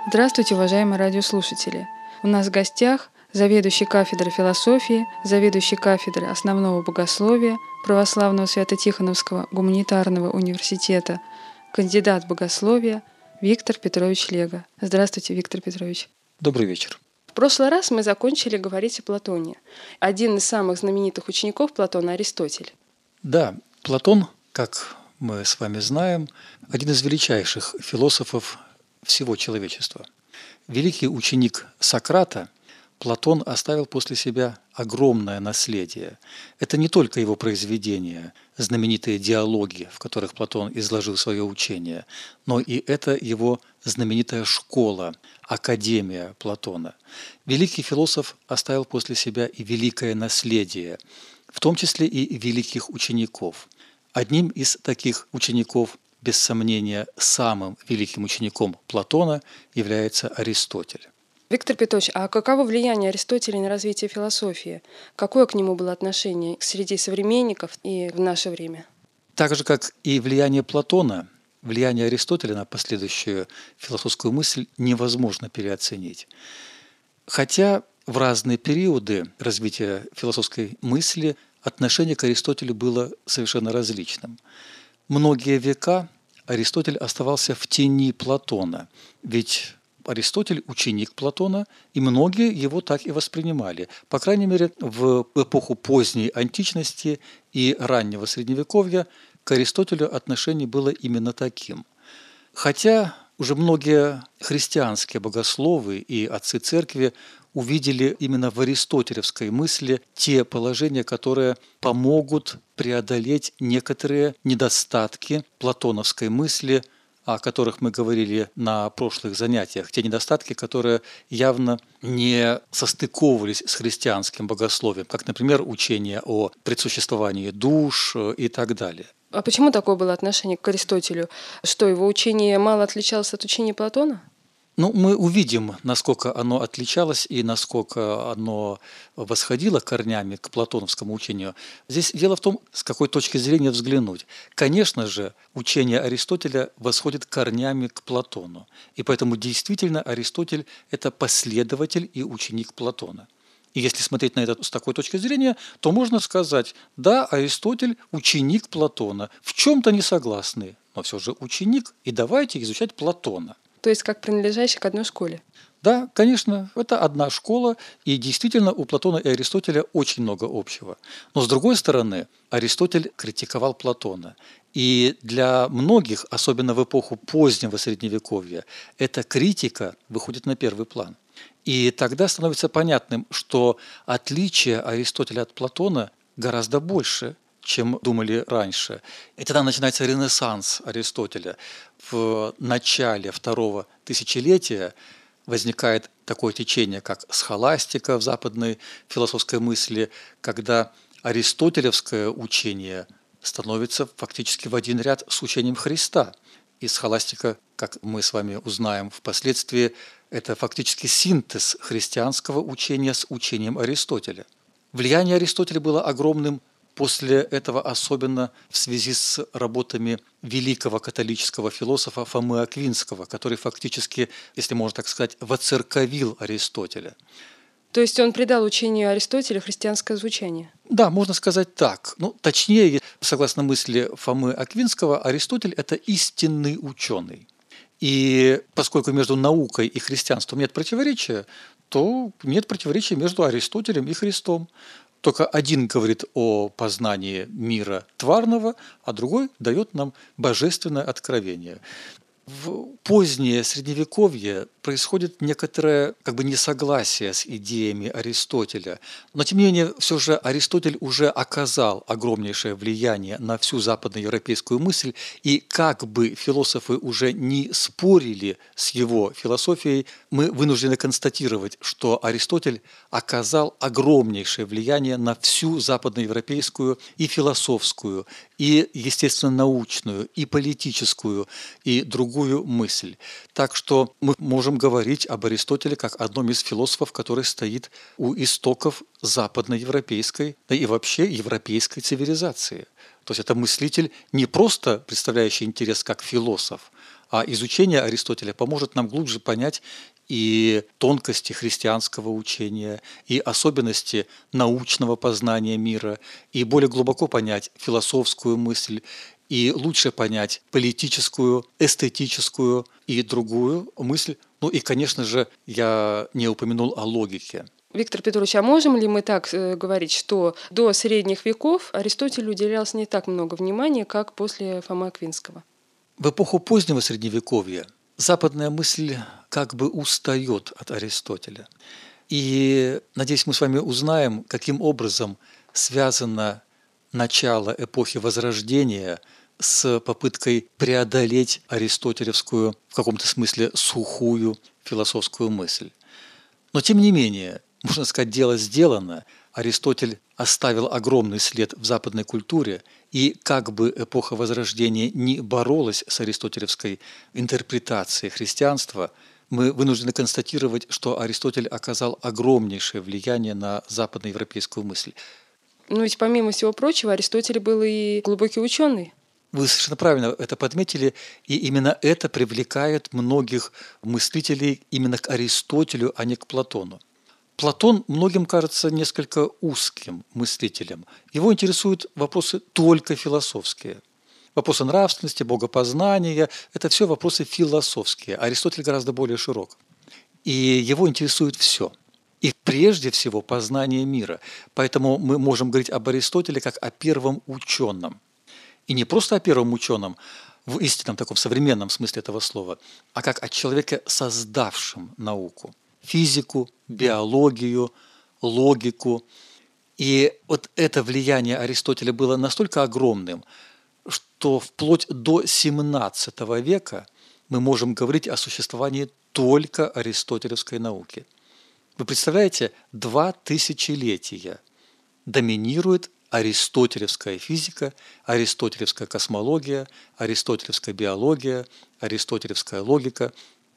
Здравствуйте, уважаемые радиослушатели! У нас в гостях заведующий кафедрой философии, заведующий кафедрой основного богословия Православного Свято-Тихоновского гуманитарного университета, кандидат богословия Виктор Петрович Лего. Здравствуйте, Виктор Петрович. Добрый вечер. В прошлый раз мы закончили говорить о Платоне. Один из самых знаменитых учеников Платона – Аристотель. Да, Платон, как мы с вами знаем, один из величайших философов всего человечества. Великий ученик Сократа, Платон оставил после себя огромное наследие. Это не только его произведения, знаменитые диалоги, в которых Платон изложил свое учение, но и это его знаменитая школа, академия Платона. Великий философ оставил после себя и великое наследие, в том числе и великих учеников. Одним из таких учеников, без сомнения, самым великим учеником Платона является Аристотель. Виктор Петрович, а каково влияние Аристотеля на развитие философии? Какое к нему было отношение среди современников и в наше время? Так же, как и влияние Платона, влияние Аристотеля на последующую философскую мысль невозможно переоценить. Хотя в разные периоды развития философской мысли отношение к Аристотелю было совершенно различным. Многие века Аристотель оставался в тени Платона, ведь Аристотель – ученик Платона, и многие его так и воспринимали. По крайней мере, в эпоху поздней античности и раннего Средневековья к Аристотелю отношение было именно таким. Хотя уже многие христианские богословы и отцы церкви увидели именно в аристотелевской мысли те положения, которые помогут преодолеть некоторые недостатки платоновской мысли, о которых мы говорили на прошлых занятиях, те недостатки, которые явно не состыковывались с христианским богословием, как, например, учение о предсуществовании душ и так далее. А почему такое было отношение к Аристотелю? Что, его учение мало отличалось от учения Платона? Мы увидим, насколько оно отличалось и насколько оно восходило корнями к платоновскому учению. Здесь дело в том, с какой точки зрения взглянуть. Конечно же, учение Аристотеля восходит корнями к Платону. И поэтому действительно Аристотель – это последователь и ученик Платона. И если смотреть на это с такой точки зрения, то можно сказать, да, Аристотель – ученик Платона, в чем-то не согласны, но все же ученик, и давайте изучать Платона. То есть как принадлежащий к одной школе? Да, конечно, это одна школа, и действительно у Платона и Аристотеля очень много общего. Но с другой стороны, Аристотель критиковал Платона. И для многих, особенно в эпоху позднего Средневековья, эта критика выходит на первый план. И тогда становится понятным, что отличие Аристотеля от Платона гораздо больше, чем думали раньше. И тогда начинается ренессанс Аристотеля. В начале второго тысячелетия возникает такое течение, как схоластика в западной философской мысли, когда аристотелевское учение становится фактически в один ряд с учением Христа. И схоластика, как мы с вами узнаем впоследствии, это фактически синтез христианского учения с учением Аристотеля. Влияние Аристотеля было огромным после этого, особенно в связи с работами великого католического философа Фомы Аквинского, который фактически, если можно так сказать, воцерковил Аристотеля. То есть он придал учению Аристотеля христианское звучание? Да, можно сказать так. Точнее, согласно мысли Фомы Аквинского, Аристотель – это истинный ученый. И поскольку между наукой и христианством нет противоречия, то нет противоречия между Аристотелем и Христом. Только один говорит о познании мира тварного, а другой дает нам божественное откровение. В позднее Средневековье происходит некоторое несогласие с идеями Аристотеля. Но, тем не менее, все же Аристотель уже оказал огромнейшее влияние на всю западноевропейскую мысль, и как бы философы уже не спорили с его философией, мы вынуждены констатировать, что Аристотель оказал огромнейшее влияние на всю западноевропейскую и философскую, и, естественно, научную, и политическую, и другую мысль. Так что мы можем говорить об Аристотеле как одном из философов, который стоит у истоков западноевропейской, да и вообще европейской цивилизации. То есть это мыслитель, не просто представляющий интерес как философ, А изучение Аристотеля поможет нам глубже понять и тонкости христианского учения, и особенности научного познания мира, и более глубоко понять философскую мысль, и лучше понять политическую, эстетическую и другую мысль. Ну и, конечно же, я не упомянул о логике. Виктор Петрович, а можем ли мы так говорить, что до средних веков Аристотелю уделялось не так много внимания, как после Фомы Аквинского? В эпоху позднего Средневековья западная мысль как бы устает от Аристотеля. И, надеюсь, мы с вами узнаем, каким образом связано начало эпохи Возрождения с попыткой преодолеть аристотелевскую, в каком-то смысле, сухую философскую мысль. Но, тем не менее, можно сказать, дело сделано. Аристотель оставил огромный след в западной культуре, и как бы эпоха Возрождения не боролась с аристотелевской интерпретацией христианства, мы вынуждены констатировать, что Аристотель оказал огромнейшее влияние на западноевропейскую мысль. Ну ведь помимо всего прочего, Аристотель был и глубокий ученый. Вы совершенно правильно это подметили, и именно это привлекает многих мыслителей именно к Аристотелю, а не к Платону. Платон многим кажется несколько узким мыслителем. Его интересуют вопросы только философские. Вопросы нравственности, богопознания – это все вопросы философские. Аристотель гораздо более широк. И его интересует все. И прежде всего познание мира. Поэтому мы можем говорить об Аристотеле как о первом ученом. И не просто о первом ученом в истинном таком современном смысле этого слова, а как о человеке, создавшем науку. Физику, биологию, логику. И вот это влияние Аристотеля было настолько огромным, что вплоть до XVII века мы можем говорить о существовании только аристотелевской науки. Вы представляете, 2 тысячелетия доминирует аристотелевская физика, аристотелевская космология, аристотелевская биология, аристотелевская логика.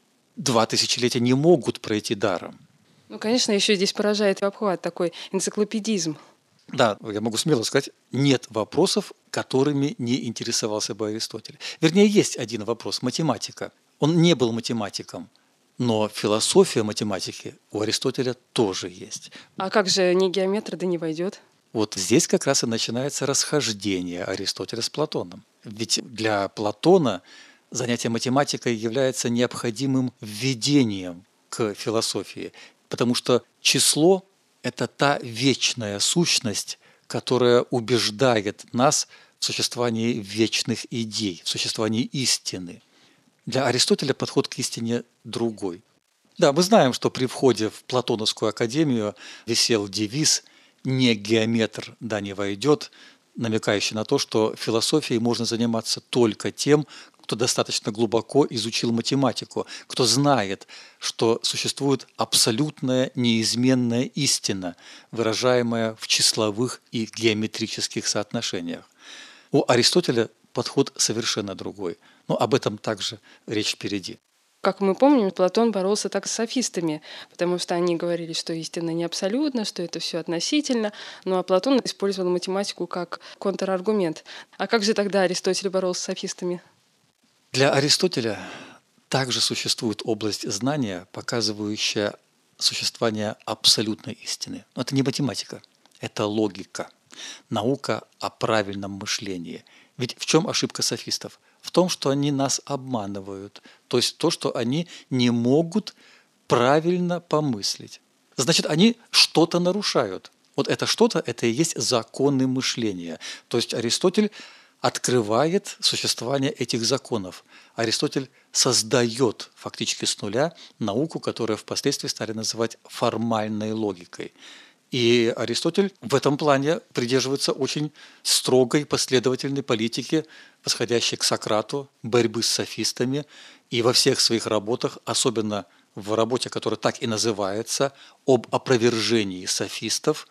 2 тысячелетия не могут пройти даром. Ну, конечно, еще здесь поражает обхват, такой энциклопедизм. Да, я могу смело сказать, нет вопросов, которыми не интересовался бы Аристотель. Вернее, есть один вопрос – математика. Он не был математиком, но философия математики у Аристотеля тоже есть. А как же не геометр, да не войдет? Вот здесь как раз и начинается расхождение Аристотеля с Платоном. Ведь для Платона занятие математикой является необходимым введением к философии, потому что число – это та вечная сущность, которая убеждает нас в существовании вечных идей, в существовании истины. Для Аристотеля подход к истине другой. Да, мы знаем, что при входе в Платоновскую академию висел девиз «Не геометр, да не войдет», намекающий на то, что философией можно заниматься только тем, кто достаточно глубоко изучил математику, кто знает, что существует абсолютная неизменная истина, выражаемая в числовых и геометрических соотношениях. У Аристотеля подход совершенно другой, но об этом также речь впереди. Как мы помним, Платон боролся так с софистами, потому что они говорили, что истина не абсолютна, что это все относительно. Ну а Платон использовал математику как контраргумент. А как же тогда Аристотель боролся с софистами? Для Аристотеля также существует область знания, показывающая существование абсолютной истины. Но это не математика, это логика, наука о правильном мышлении. Ведь в чем ошибка софистов? В том, что они нас обманывают, то есть то, что они не могут правильно помыслить. Значит, они что-то нарушают. Вот это что-то, это и есть законы мышления. То есть Аристотель открывает существование этих законов. Аристотель создает фактически с нуля науку, которую впоследствии стали называть формальной логикой. И Аристотель в этом плане придерживается очень строгой последовательной политики, восходящей к Сократу, борьбы с софистами. И во всех своих работах, особенно в работе, которая так и называется «Об опровержении софистов»,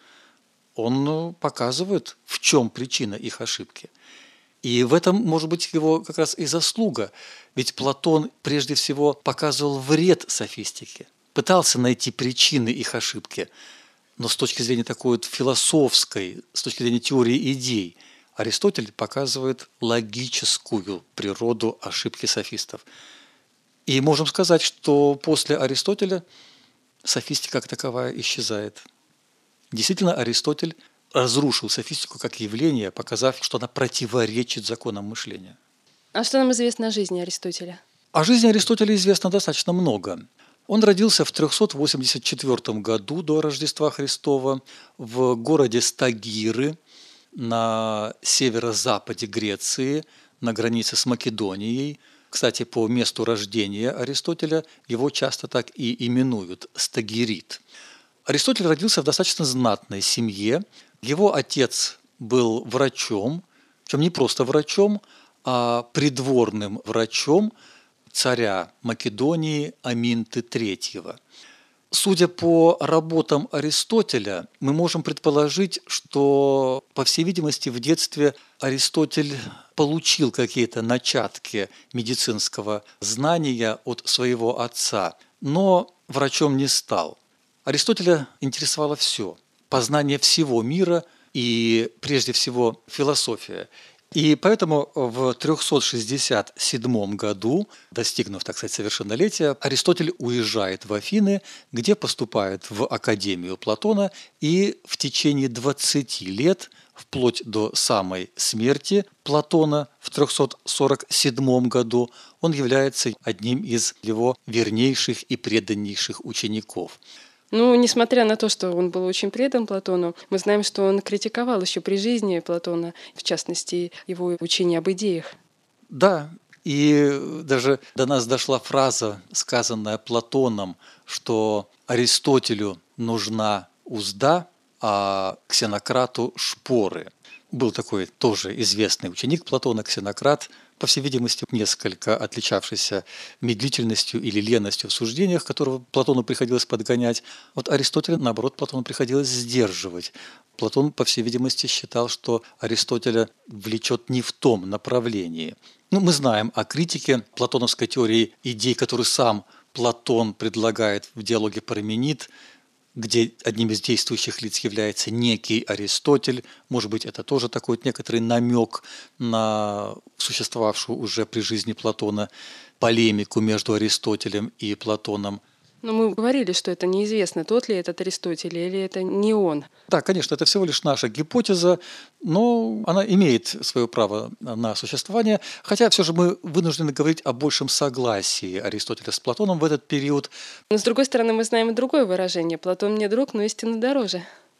он показывает, в чем причина их ошибки. И в этом, может быть, его как раз и заслуга. Ведь Платон прежде всего показывал вред софистики, пытался найти причины их ошибки. Но с точки зрения такой вот философской, с точки зрения теории идей, Аристотель показывает логическую природу ошибки софистов. И можем сказать, что после Аристотеля софистика как таковая исчезает. Действительно, Аристотель разрушил софистику как явление, показав, что она противоречит законам мышления. А что нам известно о жизни Аристотеля? О жизни Аристотеля известно достаточно много. Он родился в 384 году до Рождества Христова в городе Стагиры на северо-западе Греции, на границе с Македонией. Кстати, по месту рождения Аристотеля его часто так и именуют – Стагирит. Аристотель родился в достаточно знатной семье. Его отец был врачом, причем не просто врачом, а придворным врачом царя Македонии Аминты III. Судя по работам Аристотеля, мы можем предположить, что, по всей видимости, в детстве Аристотель получил какие-то начатки медицинского знания от своего отца, но врачом не стал. Аристотеля интересовало все – познание всего мира и, прежде всего, философия. И поэтому в 367 году, достигнув, так сказать, совершеннолетия, Аристотель уезжает в Афины, где поступает в Академию Платона, и в течение 20 лет, вплоть до самой смерти Платона в 347 году, он является одним из его вернейших и преданнейших учеников. Несмотря на то, что он был очень предан Платону, мы знаем, что он критиковал еще при жизни Платона, в частности, его учение об идеях. Да, и даже до нас дошла фраза, сказанная Платоном, что Аристотелю нужна узда, а Ксенократу шпоры. Был такой тоже известный ученик Платона, Ксенократ, по всей видимости, несколько отличавшийся медлительностью или ленностью в суждениях, которого Платону приходилось подгонять. Вот Аристотеля, наоборот, Платону приходилось сдерживать. Платон, по всей видимости, считал, что Аристотеля влечет не в том направлении. Мы знаем о критике платоновской теории идей, которую сам Платон предлагает в диалоге «Парменид», где одним из действующих лиц является некий Аристотель. Может быть, это тоже такой некоторый намек на существовавшую уже при жизни Платона полемику между Аристотелем и Платоном. Но мы говорили, что это неизвестно, тот ли этот Аристотель или это не он. Да, конечно, это всего лишь наша гипотеза, но она имеет свое право на существование, хотя все же мы вынуждены говорить о большем согласии Аристотеля с Платоном в этот период. Но, с другой стороны, мы знаем и другое выражение: «Платон мне друг, но истина дороже».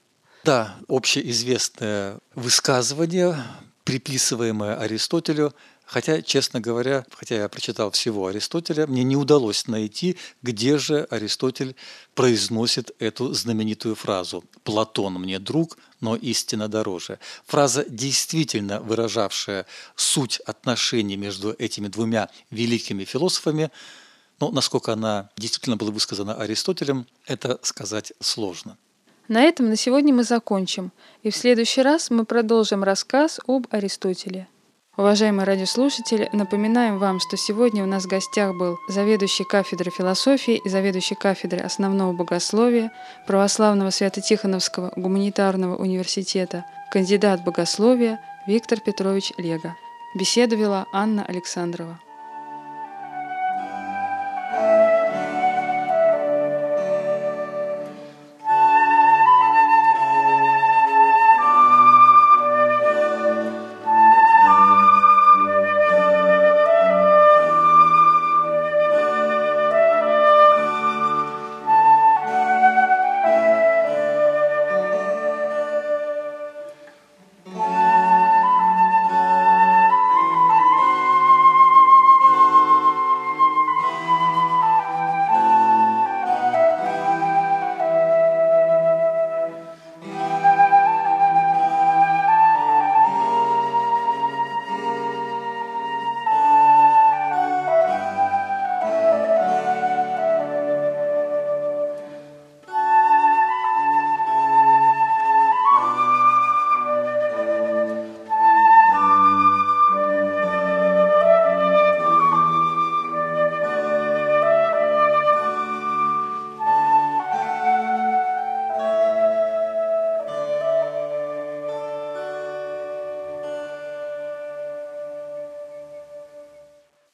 Да, общеизвестное высказывание, приписываемое Аристотелю, хотя, честно говоря, хотя я прочитал всего Аристотеля, мне не удалось найти, где же Аристотель произносит эту знаменитую фразу «Платон мне друг, но истина дороже». Фраза, действительно выражавшая суть отношений между этими двумя великими философами, но насколько она действительно была высказана Аристотелем, это сказать сложно. На этом на сегодня мы закончим, и в следующий раз мы продолжим рассказ об Аристотеле. Уважаемые радиослушатели, напоминаем вам, что сегодня у нас в гостях был заведующий кафедрой философии и заведующий кафедрой основного богословия Православного Свято-Тихоновского гуманитарного университета, кандидат богословия Виктор Петрович Лего. Беседу вела Анна Александрова.